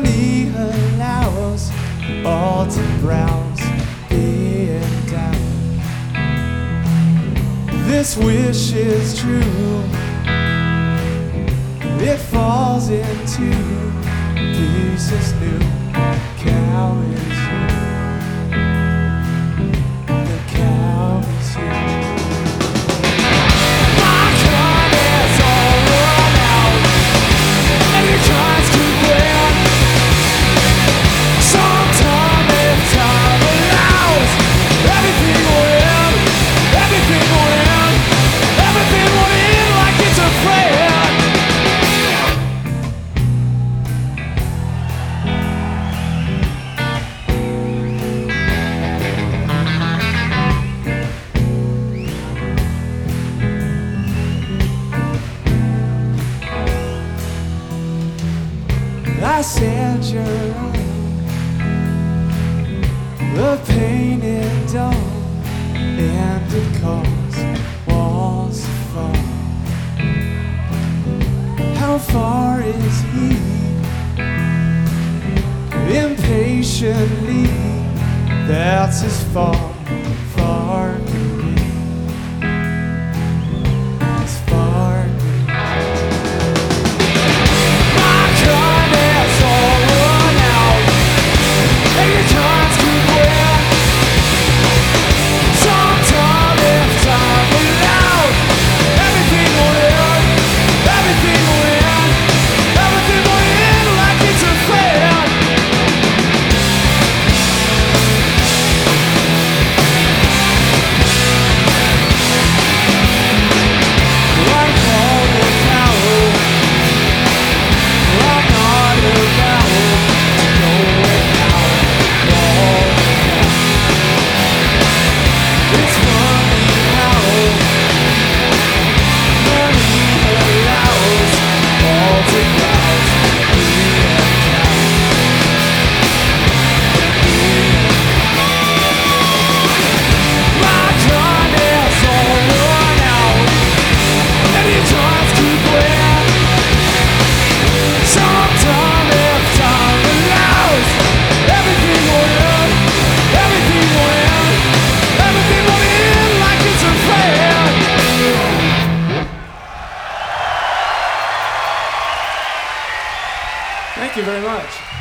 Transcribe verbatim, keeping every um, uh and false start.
money allows all to browse in doubt. This wish is true. It falls into pieces new. Cow is you. The cow is you. My time is all run out, and your time's too bad. Sometime if time allows, everything will end. Everything will end. Everything will end like it's a prayer. I said you're wrong. The painted dawn, and it caused walls to fall. How far is he? Impatiently, that's his fault. Far to be. As far to be. My time is all run out, and your time's too bad. Sometime if time allows, everything will end. Everything will end. Everything will end like it's a fad. Like all the power, I'm not about to go without all the time. It's funny how money allows all to browse in doubt. My time is all run out, and your time's too bad. Sometime if time allows, everything will end. Everything will end. Everything will end like it's a fad. Thank you very much.